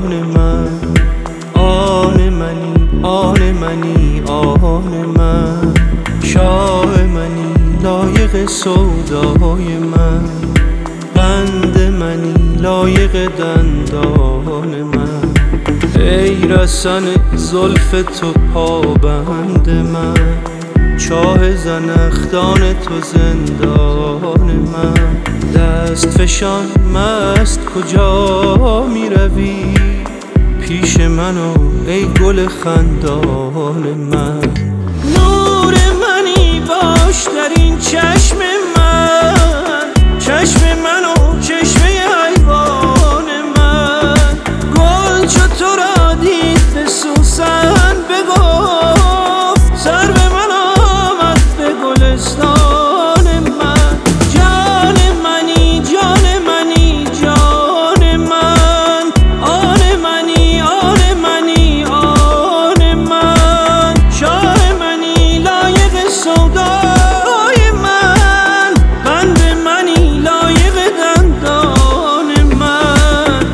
من، آن منی، آن منی، آن من، شاه منی، لایق سودای من، بند منی، لایق دندان من، ای رسن زلف تو پابند من، چاه زنخدان تو زندان من، دست فشان مست کجا می روی، پیش منو ای گل خندان من، نور منی باش در این چشم من، چشم منو چشمه حیوان من، گل چو تو را دید به سوسن بگفت، سر به من آمد به گلستان من، جان منی، جان منی، جان من، آن منی، آن منی، آن من، شاه منی، لایق سودای من، بند منی، لایق دندان من.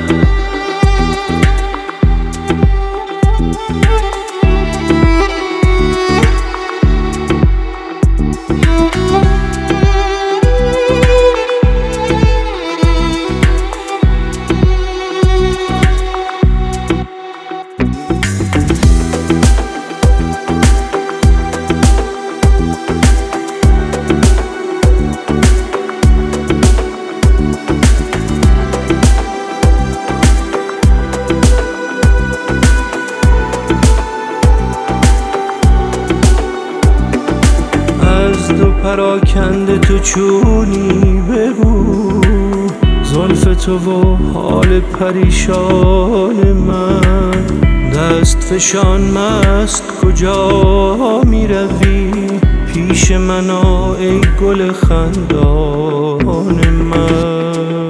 از دو پراکنده تو چونی بگو، زلف تو و حال پریشان من، دست فشان مست کجا می روی، پیش من آ ای گل خندان من.